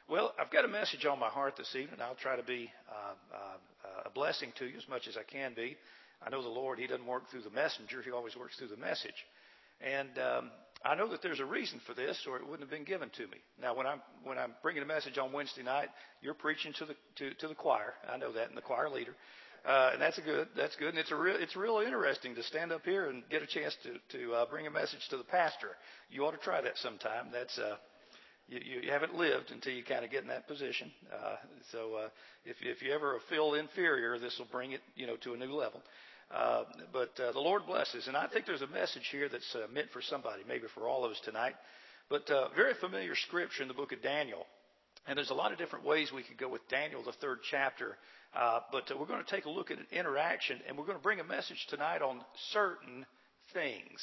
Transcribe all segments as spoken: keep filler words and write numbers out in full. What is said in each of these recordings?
Well, I've got a message on my heart this evening. I'll try to be uh, uh, a blessing to you as much as I can be. I know the Lord, He doesn't work through the messenger. He always works through the message. And um, I know that there's a reason for this, or it wouldn't have been given to me. Now, when I'm when I'm bringing a message on Wednesday night, you're preaching to the to, to the choir. I know that, and the choir leader. Uh, and that's a good. That's good. And it's a real. It's really interesting to stand up here and get a chance to to uh, bring a message to the pastor. You ought to try that sometime. That's uh, You, you haven't lived until you kind of get in that position. Uh, so uh, if, if you ever feel inferior, this will bring it, you know, to a new level. Uh, but uh, the Lord blesses, and I think there's a message here that's uh, meant for somebody, maybe for all of us tonight. But uh, very familiar scripture in the book of Daniel, and there's a lot of different ways we could go with Daniel, the third chapter. Uh, but uh, we're going to take a look at an interaction, and we're going to bring a message tonight on certain things.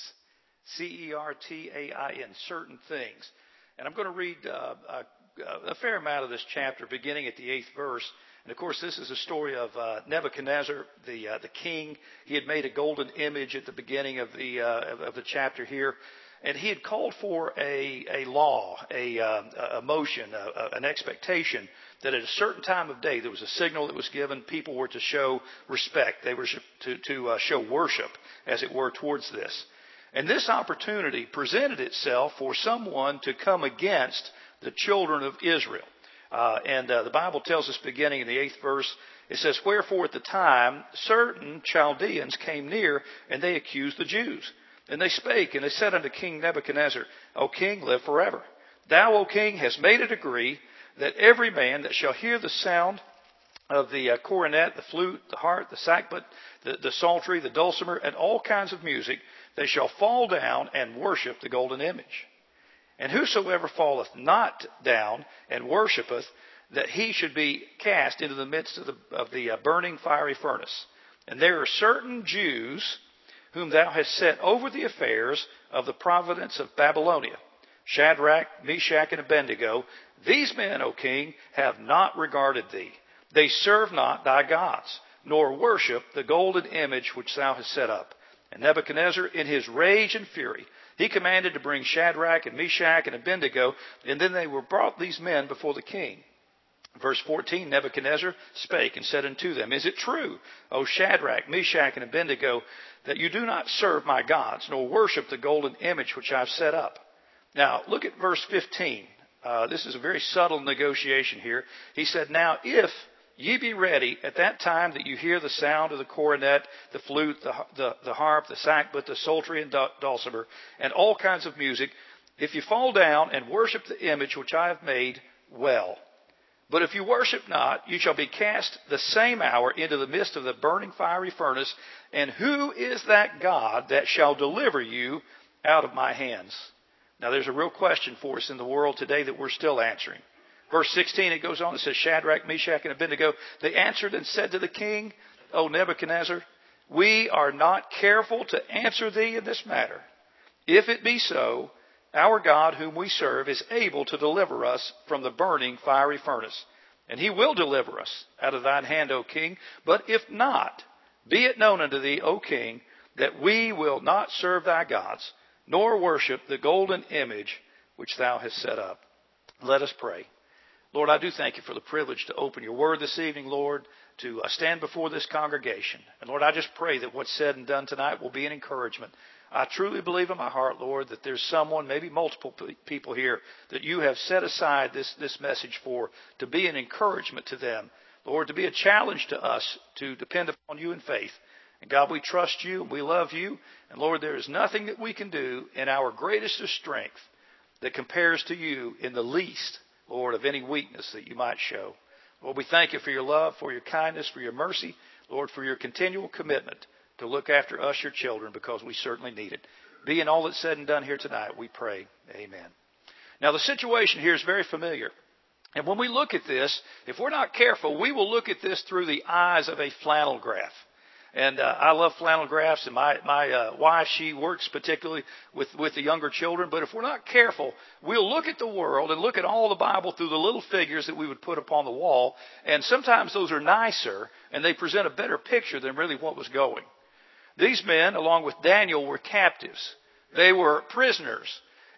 C E R T A I N, certain things. And I'm going to read uh, a, a fair amount of this chapter, beginning at the eighth verse. And of course, this is a story of uh, Nebuchadnezzar, the uh, the king. He had made a golden image at the beginning of the uh, of, of the chapter here, and he had called for a a law, a, uh, a motion, a, a, an expectation that at a certain time of day there was a signal that was given. People were to show respect. They were to to uh, show worship, as it were, towards this. And this opportunity presented itself for someone to come against the children of Israel. Uh, and uh, the Bible tells us, beginning in the eighth verse, it says, "Wherefore at the time certain Chaldeans came near, and they accused the Jews. And they spake, and they said unto King Nebuchadnezzar, O king, live forever. Thou, O king, hast made a decree that every man that shall hear the sound of the uh, cornet, the flute, the harp, the sackbut, the, the psaltery, the dulcimer, and all kinds of music, they shall fall down and worship the golden image. And whosoever falleth not down and worshipeth, that he should be cast into the midst of the, of the uh, burning fiery furnace. And there are certain Jews whom thou hast set over the affairs of the province of Babylonia, Shadrach, Meshach, and Abednego. These men, O king, have not regarded thee. They serve not thy gods, nor worship the golden image which thou hast set up. And Nebuchadnezzar, in his rage and fury, he commanded to bring Shadrach and Meshach and Abednego, and then they were brought, these men, before the king." Verse fourteen, "Nebuchadnezzar spake and said unto them, Is it true, O Shadrach, Meshach, and Abednego, that you do not serve my gods, nor worship the golden image which I have set up?" Now, look at verse fifteen. Uh, this is a very subtle negotiation here. He said, "Now, if ye be ready at that time that you hear the sound of the cornet, the flute, the, the, the harp, the sackbut, the psaltery, and dulcimer, and all kinds of music, if you fall down and worship the image which I have made, well. But if you worship not, you shall be cast the same hour into the midst of the burning fiery furnace. And who is that God that shall deliver you out of my hands?" Now, there's a real question for us in the world today that we're still answering. Verse sixteen, it goes on, it says, "Shadrach, Meshach, and Abednego, they answered and said to the king, O Nebuchadnezzar, we are not careful to answer thee in this matter. If it be so, our God whom we serve is able to deliver us from the burning fiery furnace. And he will deliver us out of thine hand, O king. But if not, be it known unto thee, O king, that we will not serve thy gods, nor worship the golden image which thou hast set up." Let us pray. Lord, I do thank you for the privilege to open your word this evening, Lord, to uh, stand before this congregation. And Lord, I just pray that what's said and done tonight will be an encouragement. I truly believe in my heart, Lord, that there's someone, maybe multiple people here, that you have set aside this, this message for, to be an encouragement to them. Lord, to be a challenge to us to depend upon you in faith. And God, we trust you and we love you. And Lord, there is nothing that we can do in our greatest of strength that compares to you in the least, Lord, of any weakness that you might show. Lord, we thank you for your love, for your kindness, for your mercy. Lord, for your continual commitment to look after us, your children, because we certainly need it. Be in all that's said and done here tonight, we pray. Amen. Now, the situation here is very familiar. And when we look at this, if we're not careful, we will look at this through the eyes of a flannel graph. And uh, I love flannel graphs, and my, my uh, wife, she works particularly with, with the younger children. But if we're not careful, we'll look at the world and look at all the Bible through the little figures that we would put upon the wall. And sometimes those are nicer, and they present a better picture than really what was going. These men, along with Daniel, were captives. They were prisoners.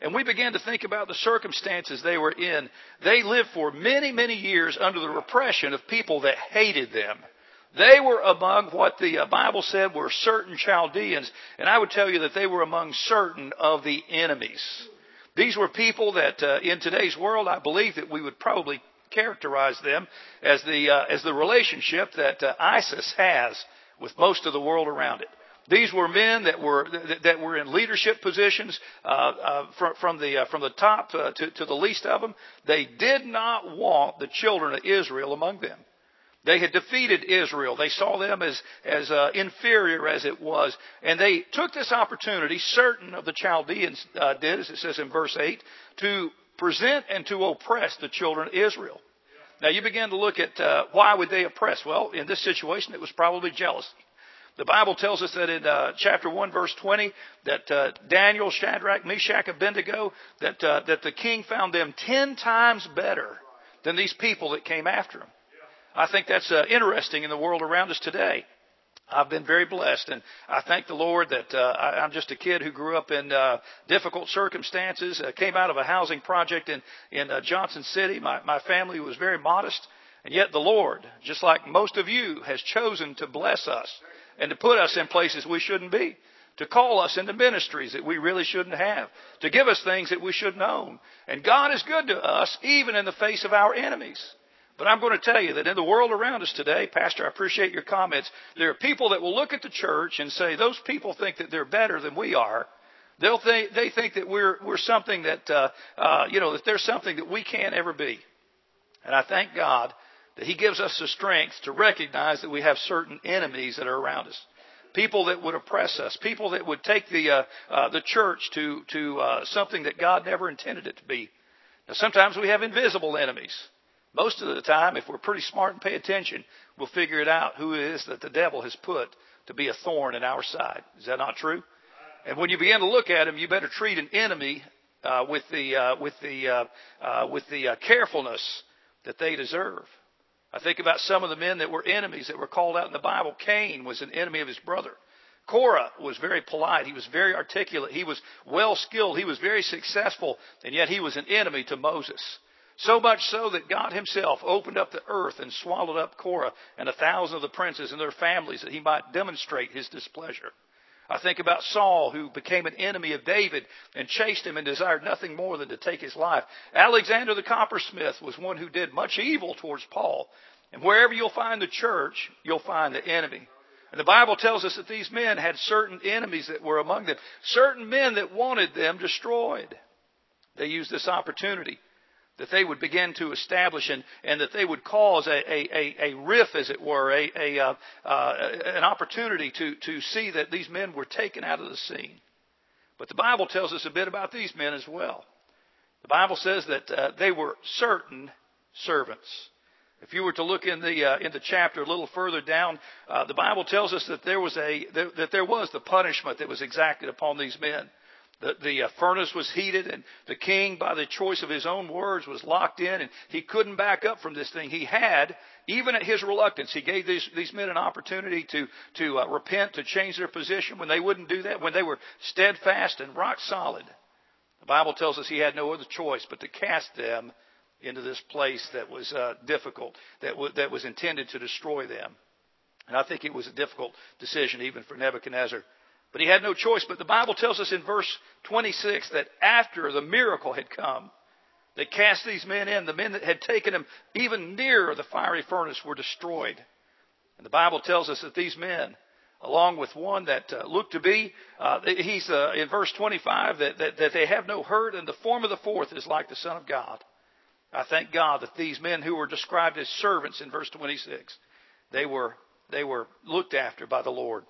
and we began to think about the circumstances they were in, they lived for many, many years under the repression of people that hated them. They were among what the Bible said were certain Chaldeans, and I would tell you that they were among certain of the enemies. These were people that uh, in today's world, I believe that we would probably characterize them as the uh, as the relationship that uh, ISIS has with most of the world around it. These were men that were that were in leadership positions uh, uh, from, from the uh, from the top uh, to, to the least of them. They did not want the children of Israel among them. They had defeated Israel. They saw them as, as uh, inferior as it was. And they took this opportunity, certain of the Chaldeans uh, did, as it says in verse eight, to present and to oppress the children of Israel. Now you begin to look at uh, why would they oppress? Well, in this situation it was probably jealousy. The Bible tells us that in uh, chapter one, verse twenty, that uh, Daniel, Shadrach, Meshach, Abednego, that, uh, that the king found them ten times better than these people that came after him. I think that's uh, interesting in the world around us today. I've been very blessed, and I thank the Lord that uh, I, I'm just a kid who grew up in uh, difficult circumstances, uh, came out of a housing project in, in uh, Johnson City. My, my family was very modest, and yet the Lord, just like most of you, has chosen to bless us and to put us in places we shouldn't be, to call us into ministries that we really shouldn't have, to give us things that we shouldn't own. And God is good to us, even in the face of our enemies. But I'm going to tell you that in the world around us today, Pastor, I appreciate your comments. There are people that will look at the church and say, those people think that they're better than we are. They'll think, they think that we're, we're something that, uh, uh, you know, that there's something that we can't ever be. And I thank God that He gives us the strength to recognize that we have certain enemies that are around us. People that would oppress us. People that would take the, uh, uh, the church to, to, uh, something that God never intended it to be. Now sometimes we have invisible enemies. Most of the time, if we're pretty smart and pay attention, we'll figure it out who it is that the devil has put to be a thorn in our side. Is that not true? And when you begin to look at him, you better treat an enemy uh, with the uh, with the uh, uh, with the uh, carefulness that they deserve. I think about some of the men that were enemies that were called out in the Bible. Cain was an enemy of his brother. Korah was very polite. He was very articulate. He was well skilled. He was very successful, and yet he was an enemy to Moses. So much so that God Himself opened up the earth and swallowed up Korah and a thousand of the princes and their families that He might demonstrate His displeasure. I think about Saul, who became an enemy of David and chased him and desired nothing more than to take his life. Alexander the coppersmith was one who did much evil towards Paul. And wherever you'll find the church, you'll find the enemy. And the Bible tells us that these men had certain enemies that were among them, certain men that wanted them destroyed. They used this opportunity that they would begin to establish and, and that they would cause a, a, a rift, as it were, a, a, uh, uh, an opportunity to, to see that these men were taken out of the scene. But the Bible tells us a bit about these men as well. The Bible says that uh, they were certain servants. If you were to look in the uh, in the chapter a little further down, uh, the Bible tells us that there was a that, that there was the punishment that was exacted upon these men. The, the uh, furnace was heated, and the king, by the choice of his own words, was locked in, and he couldn't back up from this thing. He had, even at his reluctance, he gave these, these men an opportunity to, to uh, repent, to change their position. When they wouldn't do that, when they were steadfast and rock solid, the Bible tells us he had no other choice but to cast them into this place that was uh, difficult, that, w- that was intended to destroy them. And I think it was a difficult decision even for Nebuchadnezzar. But he had no choice. But the Bible tells us in verse twenty-six that after the miracle had come, they cast these men in. The men that had taken them even nearer the fiery furnace were destroyed. And the Bible tells us that these men, along with one that uh, looked to be, uh, he's uh, in verse twenty-five, that, that, that they have no hurt, and the form of the fourth is like the Son of God. I thank God that these men who were described as servants in verse twenty-six, they were, they were looked after by the Lord.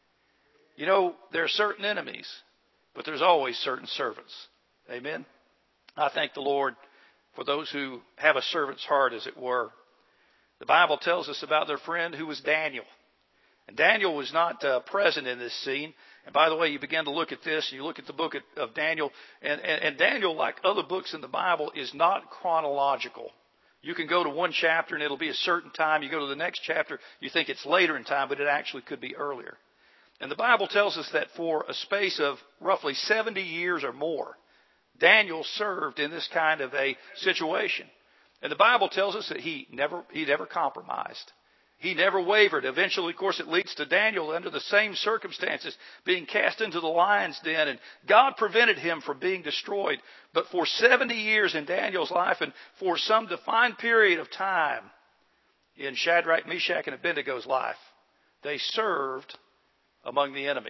You know, there are certain enemies, but there's always certain servants. Amen? I thank the Lord for those who have a servant's heart, as it were. The Bible tells us about their friend who was Daniel. And Daniel was not uh, present in this scene. And by the way, you begin to look at this, you look at the book of, of Daniel, and, and, and Daniel, like other books in the Bible, is not chronological. You can go to one chapter and it'll be a certain time. You go to the next chapter, you think it's later in time, but it actually could be earlier. And the Bible tells us that for a space of roughly seventy years or more, Daniel served in this kind of a situation. And the Bible tells us that he never, he never compromised. He never wavered. Eventually, of course, it leads to Daniel under the same circumstances being cast into the lion's den. And God prevented him from being destroyed. But for seventy years in Daniel's life and for some defined period of time in Shadrach, Meshach, and Abednego's life, they served among the enemy.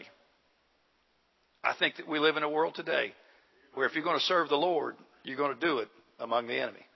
I think that we live in a world today where if you're going to serve the Lord, you're going to do it among the enemy.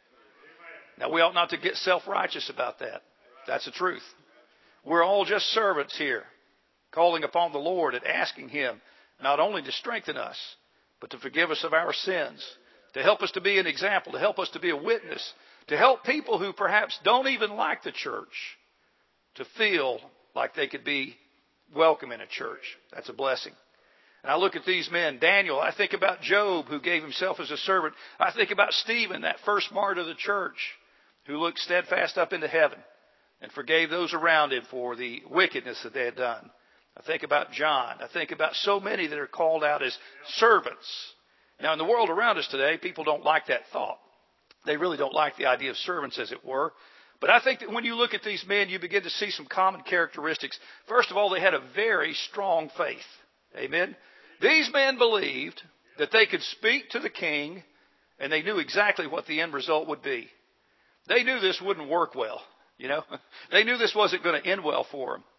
Now, we ought not to get self-righteous about that. That's the truth. We're all just servants here, calling upon the Lord and asking Him not only to strengthen us, but to forgive us of our sins, to help us to be an example, to help us to be a witness, to help people who perhaps don't even like the church to feel like they could be welcome in a church. That's a blessing. And I look at these men, Daniel, I think about Job, who gave himself as a servant. I think about Stephen, that first martyr of the church, who looked steadfast up into heaven and forgave those around him for the wickedness that they had done. I think about John. I think about so many that are called out as servants. Now, in the world around us today, people don't like that thought. They really don't like the idea of servants, as it were. But I think that when you look at these men, you begin to see some common characteristics. First of all, they had a very strong faith. Amen. These men believed that they could speak to the king, and they knew exactly what the end result would be. They knew this wouldn't work well. You know, they knew this wasn't going to end well for them.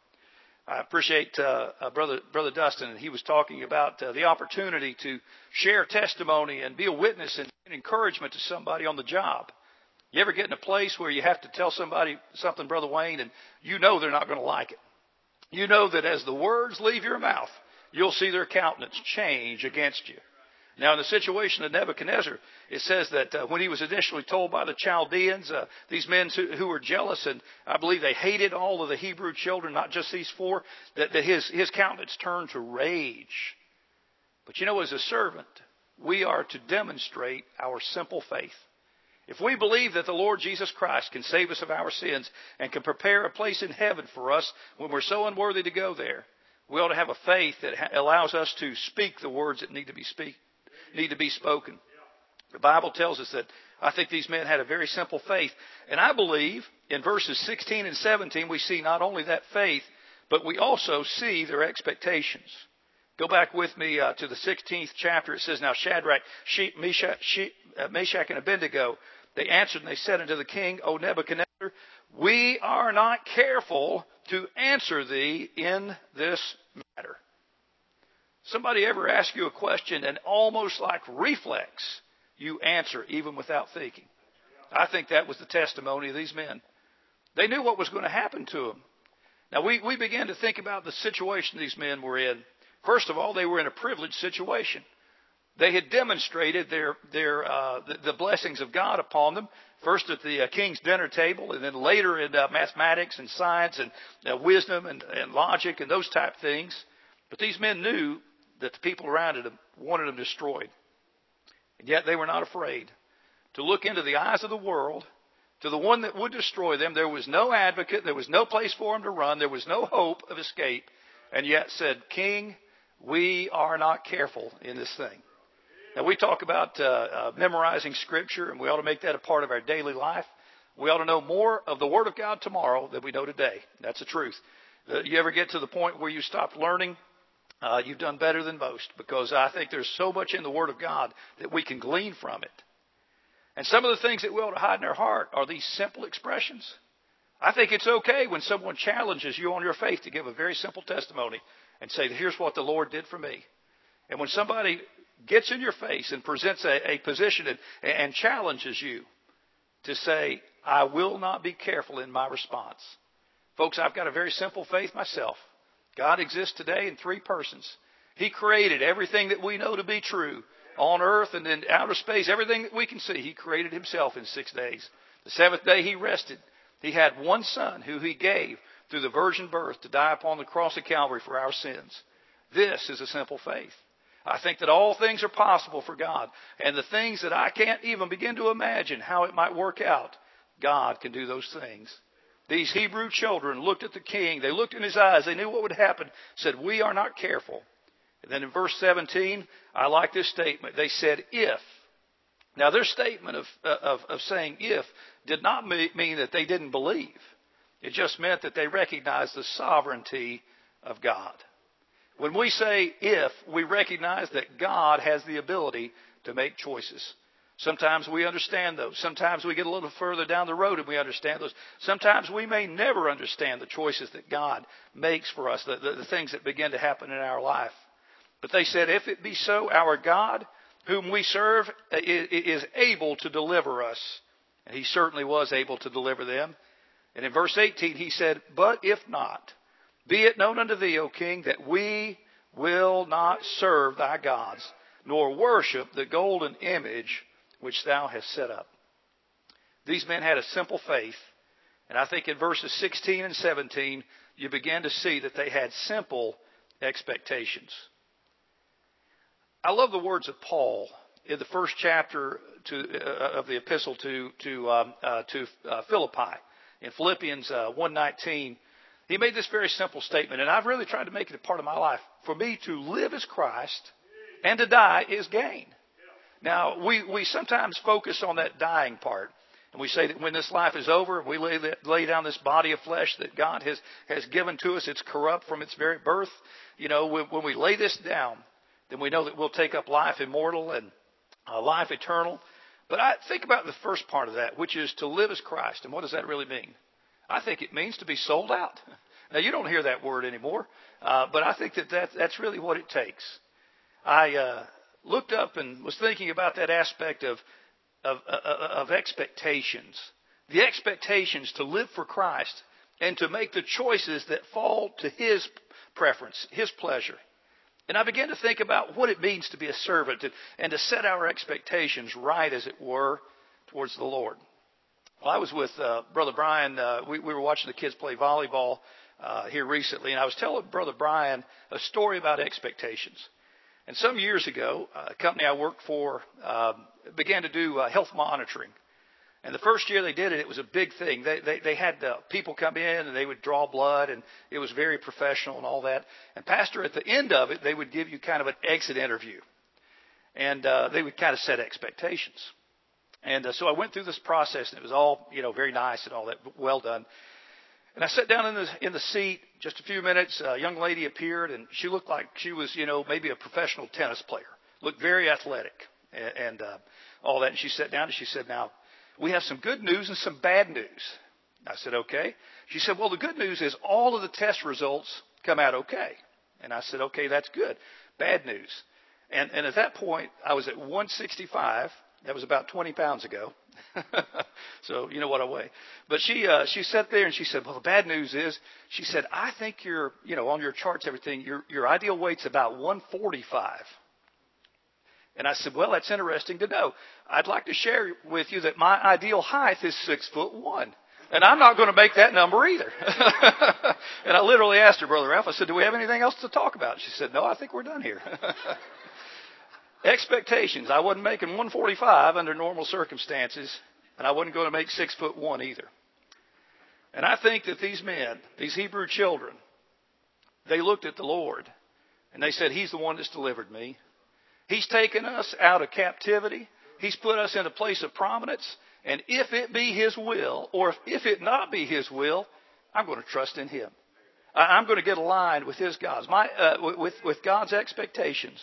I appreciate uh, uh, brother brother Dustin, and he was talking about uh, the opportunity to share testimony and be a witness and encouragement to somebody on the job. You ever get in a place where you have to tell somebody something, Brother Wayne, and you know they're not going to like it? You know that as the words leave your mouth, you'll see their countenance change against you. Now, in the situation of Nebuchadnezzar, it says that uh, when he was initially told by the Chaldeans, uh, these men who, who were jealous, and I believe they hated all of the Hebrew children, not just these four, that, that his, his countenance turned to rage. But you know, as a servant, we are to demonstrate our simple faith. If we believe that the Lord Jesus Christ can save us of our sins and can prepare a place in heaven for us when we're so unworthy to go there, we ought to have a faith that allows us to speak the words that need to be speak, need to be spoken. The Bible tells us that I think these men had a very simple faith. And I believe in verses sixteen and seventeen we see not only that faith, but we also see their expectations. Go back with me uh, to the sixteenth chapter. It says, Now Shadrach, Meshach, Meshach, and Abednego, they answered and they said unto the king, O Nebuchadnezzar, we are not careful to answer thee in this matter. Somebody ever ask you a question and almost like reflex, you answer even without thinking? I think that was the testimony of these men. They knew what was going to happen to them. Now, we, we began to think about the situation these men were in. First of all, they were in a privileged situation. They had demonstrated their, their, uh, the, the blessings of God upon them, first at the uh, king's dinner table, and then later in uh, mathematics and science and uh, wisdom and, and logic and those type things. But these men knew that the people around them wanted them destroyed. And yet they were not afraid to look into the eyes of the world, to the one that would destroy them. There was no advocate. There was no place for them to run. There was no hope of escape. And yet said, King, we are not careful in this thing. Now, we talk about uh, uh, memorizing Scripture, and we ought to make that a part of our daily life. We ought to know more of the Word of God tomorrow than we know today. That's the truth. Uh, you ever get to the point where you stop learning? Uh, you've done better than most, because I think there's so much in the Word of God that we can glean from it. And some of the things that we ought to hide in our heart are these simple expressions. I think it's okay when someone challenges you on your faith to give a very simple testimony and say, here's what the Lord did for me. And when somebody gets in your face and presents a, a position and, and challenges you to say, I will not be careful in my response. Folks, I've got a very simple faith myself. God exists today in three persons. He created everything that we know to be true on earth and in outer space, everything that we can see. He created himself in six days. The seventh day he rested. He had one son who he gave through the virgin birth to die upon the cross of Calvary for our sins. This is a simple faith. I think that all things are possible for God. And the things that I can't even begin to imagine how it might work out, God can do those things. These Hebrew children looked at the king. They looked in his eyes. They knew what would happen. Said, we are not careful. And then in verse seventeen, I like this statement. They said, if Now, their statement of, of, of saying if did not mean that they didn't believe. It just meant that they recognized the sovereignty of God. When we say if, we recognize that God has the ability to make choices. Sometimes we understand those. Sometimes we get a little further down the road and we understand those. Sometimes we may never understand the choices that God makes for us, the, the, the things that begin to happen in our life. But they said, if it be so, our God, whom we serve, is able to deliver us. And he certainly was able to deliver them. And in verse eighteen, he said, but if not, be it known unto thee, O king, that we will not serve thy gods, nor worship the golden image which thou hast set up. These men had a simple faith. And I think in verses sixteen and seventeen, you begin to see that they had simple expectations. I love the words of Paul in the first chapter to, uh, of the epistle to to um, uh, to uh, Philippi. In Philippians uh, one nineteen, he made this very simple statement, and I've really tried to make it a part of my life. For me to live is Christ, and to die is gain. Now, we, we sometimes focus on that dying part. And we say that when this life is over, we lay, lay down this body of flesh that God has, has given to us. It's corrupt from its very birth. You know, when, when we lay this down, then we know that we'll take up life immortal and uh, life eternal. But I think about the first part of that, which is to live as Christ. And what does that really mean? I think it means to be sold out. Now, you don't hear that word anymore, uh, but I think that, that that's really what it takes. I uh, looked up and was thinking about that aspect of, of, of expectations. The expectations to live for Christ and to make the choices that fall to His preference, His pleasure. And I began to think about what it means to be a servant and, and to set our expectations right, as it were, towards the Lord. Well, I was with uh, Brother Brian. Uh, we, we were watching the kids play volleyball uh, here recently, and I was telling Brother Brian a story about expectations. And some years ago, a company I worked for uh, began to do uh, health monitoring. And the first year they did it, it was a big thing. They they, they had uh, people come in and they would draw blood, and it was very professional and all that. And Pastor, at the end of it, they would give you kind of an exit interview. And uh, they would kind of set expectations. And uh, so I went through this process, and it was all, you know, very nice and all that, well done. And I sat down in the in the seat. Just a few minutes, a young lady appeared, and she looked like she was, you know, maybe a professional tennis player. Looked very athletic and, and uh, all that. And she sat down and she said, now, we have some good news and some bad news. I said, okay. She said, well, the good news is all of the test results come out okay. And I said, okay, that's good. Bad news. And, and at that point, I was at one sixty-five. That was about twenty pounds ago. So you know what I weigh. But she uh, she sat there and she said, well, the bad news is, she said, I think you're, you know, on your charts, everything, your your ideal weight's about one forty-five. And I said, well, that's interesting to know. I'd like to share with you that my ideal height is six foot one. And I'm not going to make that number either. And I literally asked her, Brother Ralph, I said, do we have anything else to talk about? She said, no, I think we're done here. Expectations. I wasn't making one forty-five under normal circumstances, and I wasn't going to make six foot one either. And I think that these men, these Hebrew children, they looked at the Lord, and they said, He's the one that's delivered me. He's taken us out of captivity. He's put us in a place of prominence. And if it be His will, or if it not be His will, I'm going to trust in Him. I'm going to get aligned with His God's, my, uh, with, with God's expectations.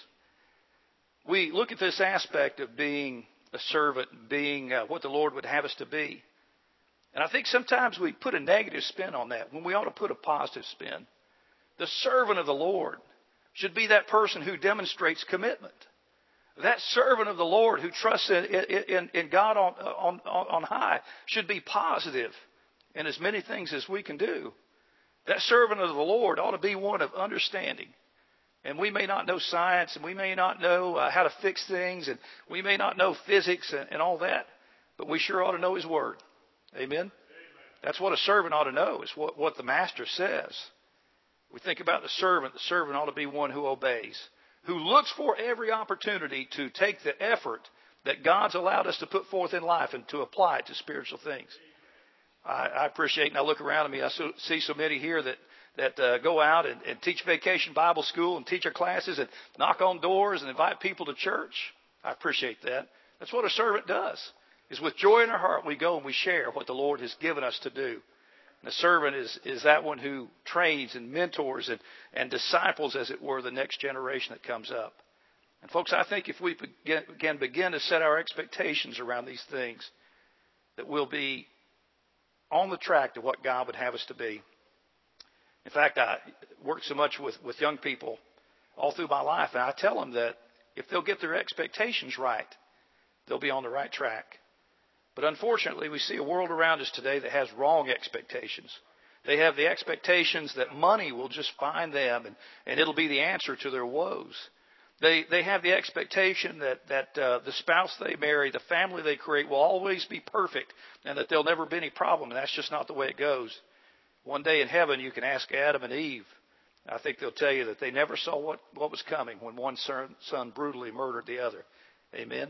We look at this aspect of being a servant, being uh, what the Lord would have us to be. And I think sometimes we put a negative spin on that when we ought to put a positive spin. The servant of the Lord should be that person who demonstrates commitment. That servant of the Lord who trusts in, in, in God on, on, on high should be positive in as many things as we can do. That servant of the Lord ought to be one of understanding. And we may not know science, and we may not know uh, how to fix things, and we may not know physics and, and all that, but we sure ought to know His Word. Amen? Amen. That's what a servant ought to know, is what, what the Master says. We think about the servant. The servant ought to be one who obeys, who looks for every opportunity to take the effort that God's allowed us to put forth in life and to apply it to spiritual things. I, I appreciate, and I look around at me, I so, see so many here that that uh, go out and, and teach vacation Bible school and teach our classes and knock on doors and invite people to church. I appreciate that. That's what a servant does, is with joy in our heart we go and we share what the Lord has given us to do. And a servant is, is that one who trains and mentors and, and disciples, as it were, the next generation that comes up. And folks, I think if we begin, can begin to set our expectations around these things, that we'll be on the track to what God would have us to be. In fact, I work so much with, with young people all through my life, and I tell them that if they'll get their expectations right, they'll be on the right track. But unfortunately, we see a world around us today that has wrong expectations. They have the expectations that money will just find them and, and it'll be the answer to their woes. They they have the expectation that, that uh, the spouse they marry, the family they create will always be perfect and that there'll never be any problem. And that's just not the way it goes. One day in heaven, you can ask Adam and Eve. I think they'll tell you that they never saw what, what was coming when one son, son brutally murdered the other. Amen.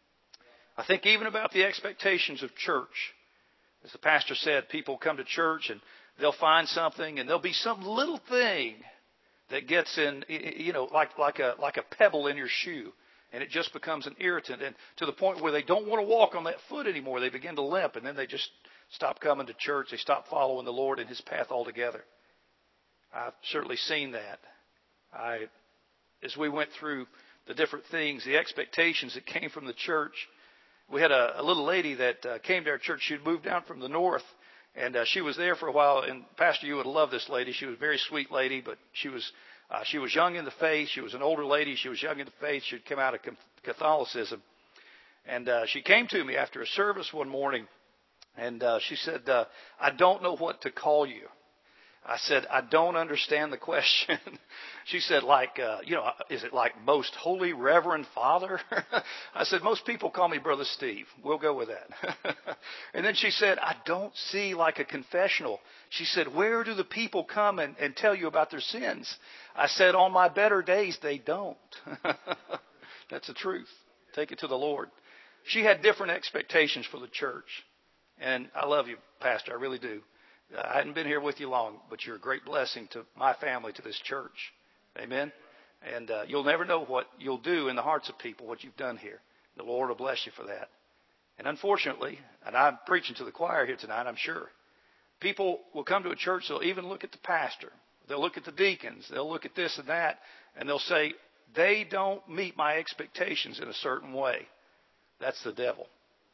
I think even about the expectations of church. As the pastor said, people come to church and they'll find something and there'll be some little thing that gets in, you know, like, like a, like a pebble in your shoe. And it just becomes an irritant, and to the point where they don't want to walk on that foot anymore. They begin to limp, and then they just stop coming to church. They stop following the Lord and His path altogether. I've certainly seen that. I, as we went through the different things, the expectations that came from the church, we had a, a little lady that uh, came to our church. She had moved down from the north, and uh, she was there for a while. And Pastor, you would love this lady. She was a very sweet lady, but she was uh, she was young in the faith. She was an older lady. She was young in the faith. She had come out of Catholicism. And uh, she came to me after a service one morning, and uh, she said, uh, I don't know what to call you. I said, I don't understand the question. She said, like, uh, you know, is it like most holy Reverend Father? I said, most people call me Brother Steve. We'll go with that. And then she said, I don't see like a confessional. She said, where do the people come and, and tell you about their sins? I said, on my better days, they don't. That's the truth. Take it to the Lord. She had different expectations for the church. And I love you, Pastor. I really do. I hadn't been here with you long, but you're a great blessing to my family, to this church. Amen. And uh, you'll never know what you'll do in the hearts of people, what you've done here. The Lord will bless you for that. And unfortunately, and I'm preaching to the choir here tonight, I'm sure, people will come to a church, they'll even look at the pastor. They'll look at the deacons. They'll look at this and that, and they'll say, they don't meet my expectations in a certain way. That's the devil.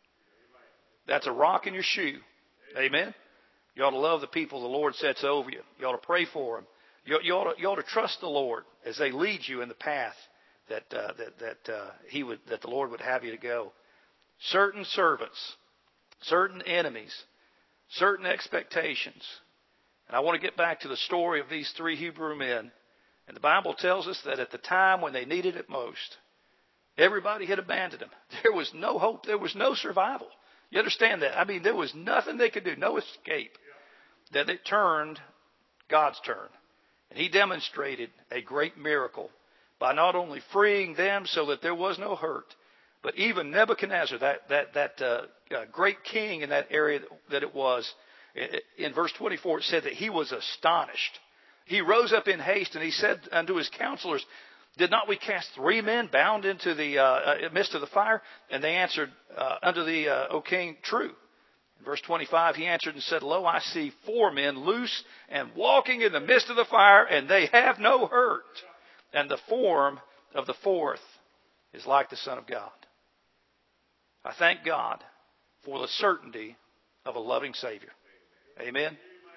That's a rock in your shoe. Amen. You ought to love the people the Lord sets over you. You ought to pray for them. You, you, ought, to, you ought to trust the Lord as they lead you in the path that uh, that that uh, He would that the Lord would have you to go. Certain servants, certain enemies, certain expectations. And I want to get back to the story of these three Hebrew men. And the Bible tells us that at the time when they needed it most, everybody had abandoned them. There was no hope. There was no survival. You understand that? I mean, there was nothing they could do, no escape. That it turned God's turn. And He demonstrated a great miracle by not only freeing them so that there was no hurt, but even Nebuchadnezzar, that that that uh, uh, great king in that area that it was, in verse twenty-four it said that he was astonished. He rose up in haste and he said unto his counselors, did not we cast three men bound into the uh, midst of the fire? And they answered uh, unto the, uh, O king, true. In verse twenty-five, he answered and said, lo, I see four men loose and walking in the midst of the fire, and they have no hurt. And the form of the fourth is like the Son of God. I thank God for the certainty of a loving Savior. Amen.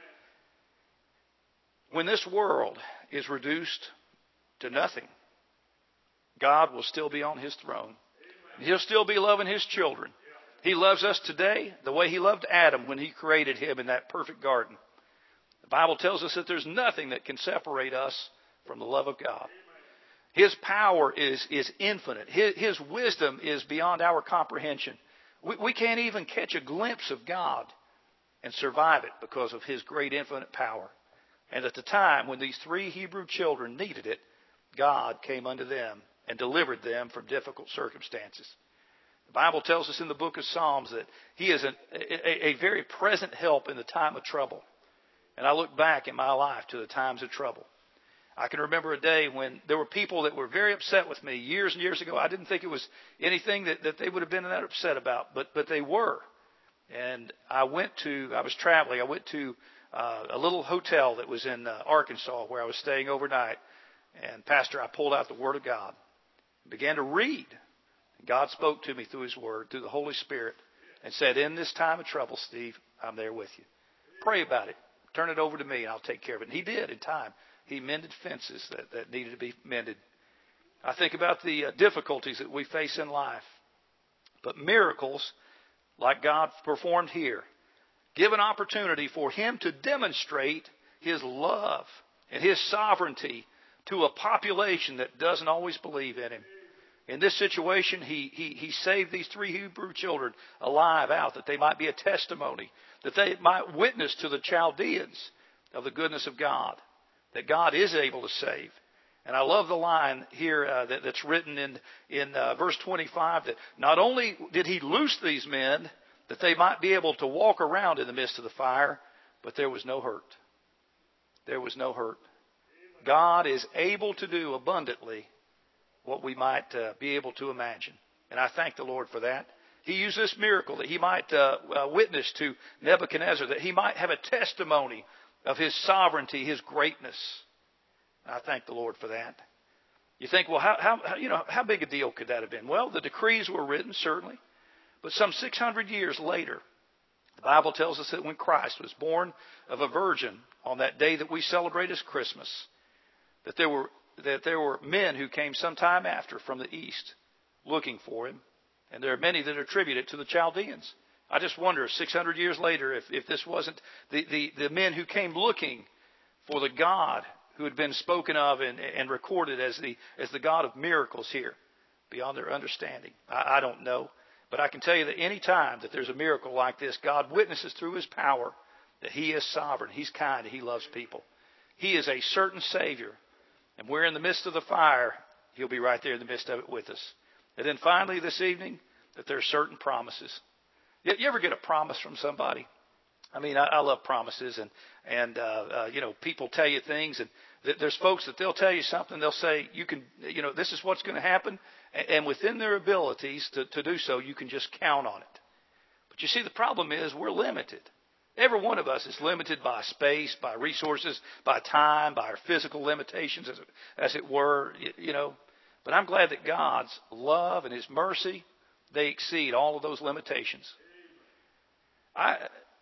When this world is reduced to nothing, God will still be on His throne. He'll still be loving His children. He loves us today the way He loved Adam when He created him in that perfect garden. The Bible tells us that there's nothing that can separate us from the love of God. His power is, is infinite. His, his wisdom is beyond our comprehension. We, we can't even catch a glimpse of God and survive it because of His great infinite power. And at the time when these three Hebrew children needed it, God came unto them and delivered them from difficult circumstances. The Bible tells us in the book of Psalms that He is an, a, a very present help in the time of trouble. And I look back in my life to the times of trouble. I can remember a day when there were people that were very upset with me years and years ago. I didn't think it was anything that, that they would have been that upset about, but but they were. And I went to, I was traveling. I went to uh, a little hotel that was in uh, Arkansas where I was staying overnight. And Pastor, I pulled out the Word of God, began to read. God spoke to me through His Word, through the Holy Spirit, and said, in this time of trouble, Steve, I'm there with you. Pray about it. Turn it over to me, and I'll take care of it. And He did in time. He mended fences that, that needed to be mended. I think about the uh, difficulties that we face in life. But miracles, like God performed here, give an opportunity for Him to demonstrate His love and His sovereignty to a population that doesn't always believe in Him. In this situation, he, he, he saved these three Hebrew children alive out, that they might be a testimony, that they might witness to the Chaldeans of the goodness of God, that God is able to save. And I love the line here uh, that, that's written in, in uh, verse twenty-five, that not only did He loose these men, that they might be able to walk around in the midst of the fire, but there was no hurt. There was no hurt. God is able to do abundantly what we might uh, be able to imagine. And I thank the Lord for that. He used this miracle that He might uh, uh, witness to Nebuchadnezzar, that he might have a testimony of His sovereignty, His greatness. I thank the Lord for that. You think, well, how, how, you know, how big a deal could that have been? Well, the decrees were written, certainly. But some six hundred years later, the Bible tells us that when Christ was born of a virgin on that day that we celebrate as Christmas, that there were that there were men who came sometime after from the east looking for Him. And there are many that attribute it to the Chaldeans. I just wonder, six hundred years later, if, if this wasn't the, the, the men who came looking for the God who had been spoken of and, and recorded as the, as the God of miracles here, beyond their understanding. I, I don't know. But I can tell you that any time that there's a miracle like this, God witnesses through His power that He is sovereign, He's kind, He loves people. He is a certain Savior. And we're in the midst of the fire, He'll be right there in the midst of it with us. And then finally this evening, that there are certain promises. You, you ever get a promise from somebody? I mean, I, I love promises, and and uh, uh, you know, people tell you things, and th- there's folks that they'll tell you something. They'll say, you can, you know, this is what's going to happen, and, and within their abilities to, to do so, you can just count on it. But you see, the problem is we're limited. Every one of us is limited by space, by resources, by time, by our physical limitations, as it, as it were, you, you know. But I'm glad that God's love and His mercy, they exceed all of those limitations. I,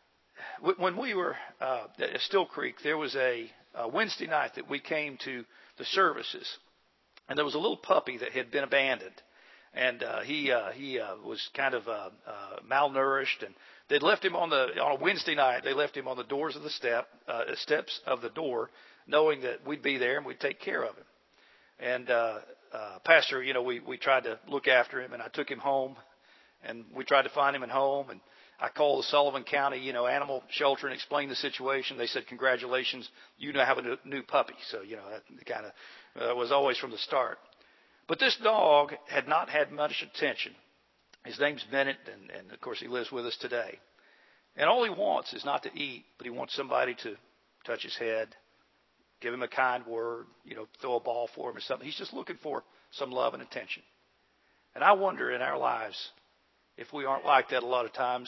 when we were uh, at Still Creek, there was a, a Wednesday night that we came to the services, and there was a little puppy that had been abandoned. And uh, he uh, he uh, was kind of uh, uh, malnourished, and they'd left him on the on a Wednesday night. They left him on the doors of the step uh, steps of the door, knowing that we'd be there and we'd take care of him. And uh, uh, Pastor, you know, we we tried to look after him, and I took him home, and we tried to find him at home. And I called the Sullivan County, you know, animal shelter and explained the situation. They said, "Congratulations, you now have a new, new puppy." So you know, that kind of uh, was always from the start. But this dog had not had much attention. His name's Bennett, and, and of course he lives with us today. And all he wants is not to eat, but he wants somebody to touch his head, give him a kind word, you know, throw a ball for him or something. He's just looking for some love and attention. And I wonder in our lives if we aren't like that a lot of times.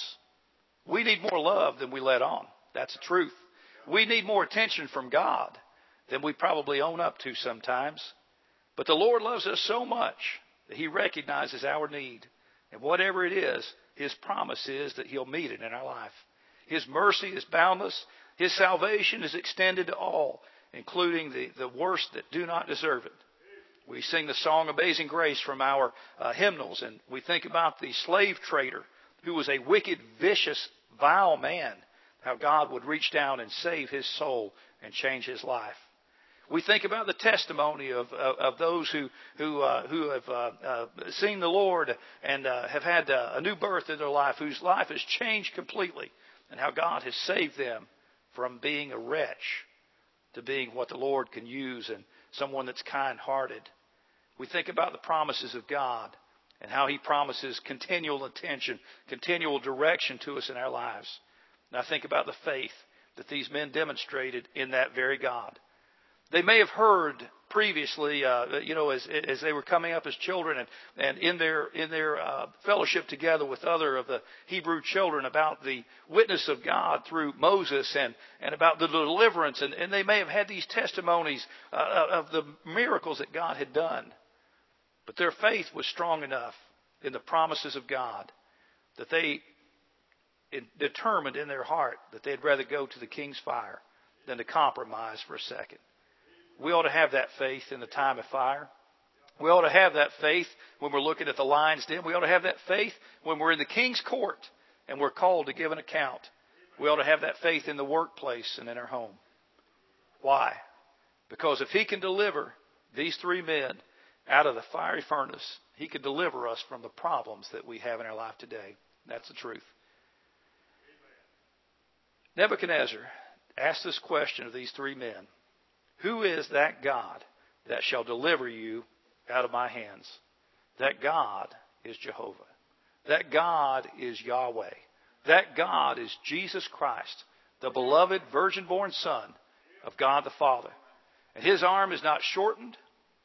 We need more love than we let on. That's the truth. We need more attention from God than we probably own up to sometimes. But the Lord loves us so much that He recognizes our need. And whatever it is, His promise is that He'll meet it in our life. His mercy is boundless. His salvation is extended to all, including the, the worst that do not deserve it. We sing the song Amazing Grace from our uh, hymnals, and we think about the slave trader who was a wicked, vicious, vile man, how God would reach down and save his soul and change his life. We think about the testimony of, of, of those who who uh, who have uh, uh, seen the Lord and uh, have had uh, a new birth in their life, whose life has changed completely, and how God has saved them from being a wretch to being what the Lord can use and someone that's kind-hearted. We think about the promises of God and how He promises continual attention, continual direction to us in our lives. And I think about the faith that these men demonstrated in that very God. They may have heard previously, uh, you know, as as they were coming up as children and, and in their in their uh, fellowship together with other of the Hebrew children about the witness of God through Moses and, and about the deliverance. And, and they may have had these testimonies uh, of the miracles that God had done. But their faith was strong enough in the promises of God that they determined in their heart that they'd rather go to the king's fire than to compromise for a second. We ought to have that faith in the time of fire. We ought to have that faith when we're looking at the lion's den. We ought to have that faith when we're in the king's court and we're called to give an account. We ought to have that faith in the workplace and in our home. Why? Because if he can deliver these three men out of the fiery furnace, he can deliver us from the problems that we have in our life today. That's the truth. Nebuchadnezzar asked this question of these three men. Who is that God that shall deliver you out of my hands? That God is Jehovah. That God is Yahweh. That God is Jesus Christ, the beloved virgin-born Son of God the Father. And his arm is not shortened.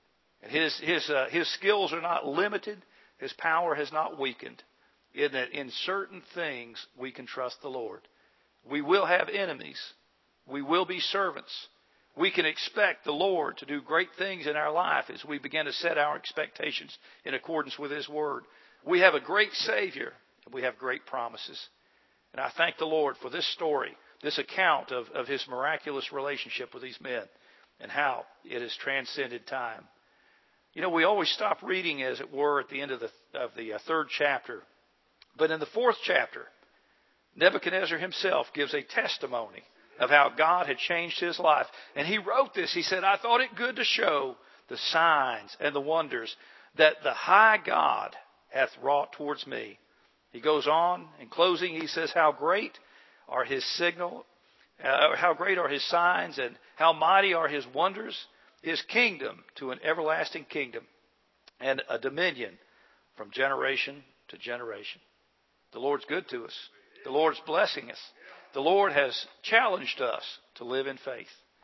His, his, uh, his skills are not limited. His power has not weakened. In that in certain things we can trust the Lord. We will have enemies. We will be servants. We can expect the Lord to do great things in our life as we begin to set our expectations in accordance with his word. We have a great Savior, and we have great promises. And I thank the Lord for this story, this account of, of his miraculous relationship with these men and how it has transcended time. You know, we always stop reading, as it were, at the end of the, of the uh, third chapter. But in the fourth chapter, Nebuchadnezzar himself gives a testimony of how God had changed his life. And he wrote this. He said, I thought it good to show the signs and the wonders that the high God hath wrought towards me. He goes on, in closing, he says, how great are his signal, uh, how great are his signs, and how mighty are his wonders, his kingdom to an everlasting kingdom, and a dominion from generation to generation. The Lord's good to us. The Lord's blessing us. The Lord has challenged us to live in faith.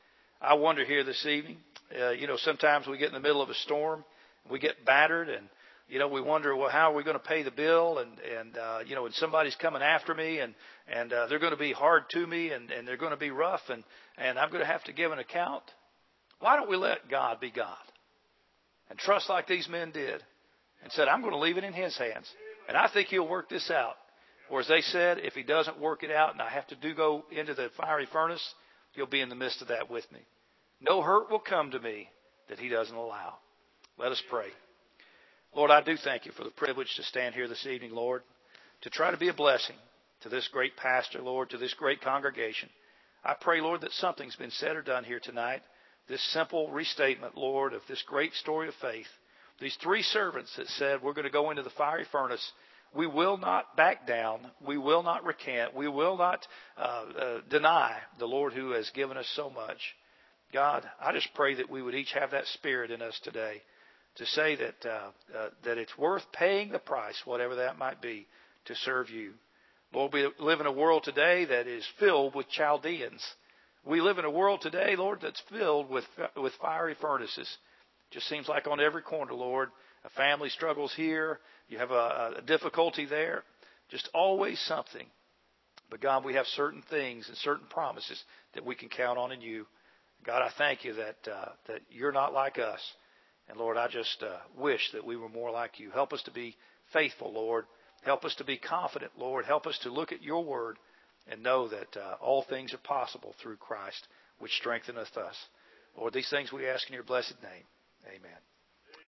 I wonder here this evening, uh, you know, sometimes we get in the middle of a storm, we get battered, and, you know, we wonder, well, how are we going to pay the bill? And, and uh, you know, and somebody's coming after me, and, and uh, they're going to be hard to me, and, and they're going to be rough, and, and I'm going to have to give an account. Why don't we let God be God and trust like these men did and said, I'm going to leave it in his hands, and I think he'll work this out. Or as they said, if he doesn't work it out and I have to do go into the fiery furnace, he'll be in the midst of that with me. No hurt will come to me that he doesn't allow. Let us pray. Lord, I do thank you for the privilege to stand here this evening, Lord, to try to be a blessing to this great pastor, Lord, to this great congregation. I pray, Lord, that something's been said or done here tonight. This simple restatement, Lord, of this great story of faith. These three servants that said, we're going to go into the fiery furnace. We will not back down. We will not recant. We will not uh, uh, deny the Lord who has given us so much. God, I just pray that we would each have that spirit in us today to say that uh, uh, that it's worth paying the price, whatever that might be, to serve you. Lord, we live in a world today that is filled with Chaldeans. We live in a world today, Lord, that's filled with with fiery furnaces. Just seems like on every corner, Lord, a family struggles here. You have a, a difficulty there. Just always something. But God, we have certain things and certain promises that we can count on in you. God, I thank you that uh, that you're not like us. And Lord, I just uh, wish that we were more like you. Help us to be faithful, Lord. Help us to be confident, Lord. Help us to look at your word and know that uh, all things are possible through Christ, which strengtheneth us. Lord, these things we ask in your blessed name. Amen.